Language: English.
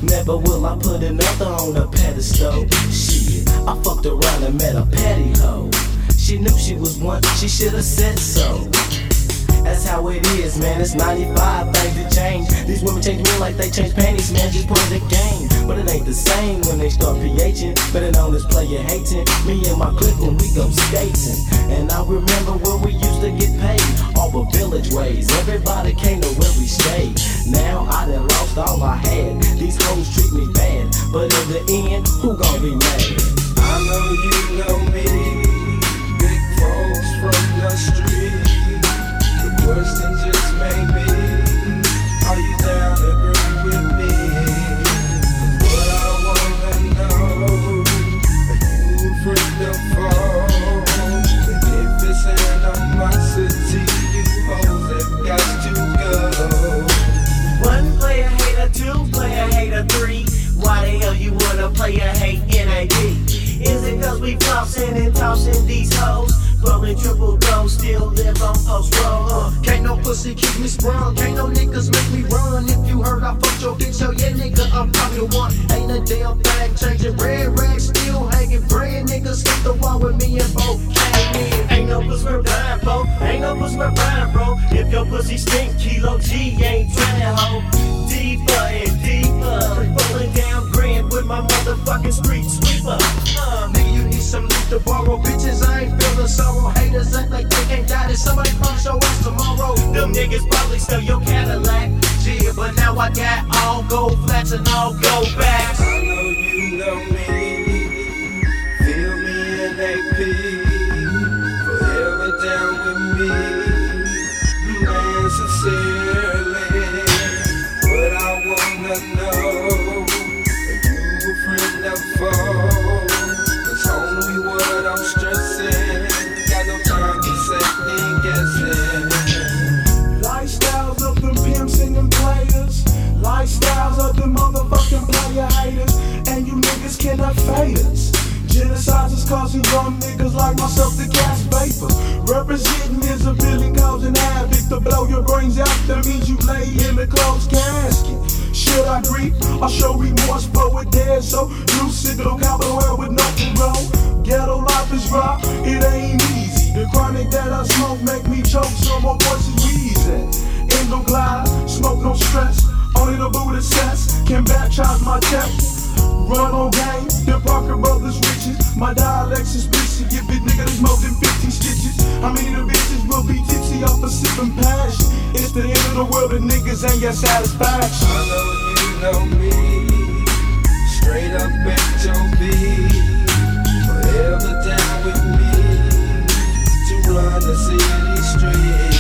Never will I put another on a pedestal. Shit, I fucked around and met a petty hoe. She knew she was one, she should've said so. That's how it is, man, it's 95, things to change. These women change me like they change panties, man, just play the game. But it ain't the same when they start PHing. Better known as player hating. Me and my clique when we go skating. And I remember when we used to get paid all the village ways. Everybody came to where we stayed. Now I done lost all I had. These hoes treat me bad, but in the end, who gon' be mad? I know you know me, big folks from the street. The question just may be, are you down to agree with me? What I wanna know, are you a friend or foe? And if it's animosity, you hoes have got to go. One player hater, two player hater, three. Why the hell you wanna play a hate NAD? Is it cause we flossin' and tossin' these hoes? Rolling triple gold, still live on post roll. Can't no pussy keep me sprung. Can't no niggas make me run. If you heard I fucked your bitch, so yeah nigga, I'm probably the one. Ain't a damn thing changing. Red rags still hanging. Brand niggas hit the wall with me and both came in. Ain't no pussy we're blind, bro. Ain't no pussy we're blind, bro. If your pussy stink, Kilo G ain't tryna hoe. Deeper and deeper, rolling down grand with my motherfucking street sweeper. Nigga, you need some loot to borrow. Bitches, I ain't feeling sorrow. Haters act like they can't die. Did somebody promise your ass tomorrow? Them niggas probably stole your Cadillac. Yeah, but now I got all gold flats and all gold backs. I know you know me, feel me in AP, forever down with me, man, sincerely. What I wanna know, are you a friend or foe? Cause homie, what I'm stressing, got no time to second guessing. Lifestyles of them pimps and them players, lifestyles of them motherfucking player haters, and you niggas cannot fade us. Genocides is causing young niggas like myself to gas vapor. Representing miserability, causing havoc to blow your brains out. That means you lay in a closed casket. Should I grieve or show remorse for a dead soul? Lucid on Capitol Hill with nothing wrong. Ghetto life is raw, it ain't easy. The chronic that I smoke make me choke, so my voice is wheezing. Endo glide, smoke no stress. Only the Buddha sets can baptize my chest. Run on game, the Parker Brothers riches. My dialect suspicious, give it nigga that's more than 15 stitches. How many of the bitches will be tipsy off of sipping passion? It's the end of the world, the niggas ain't got satisfaction. I know you know me, straight up HOB, forever down with me, to run the city streets.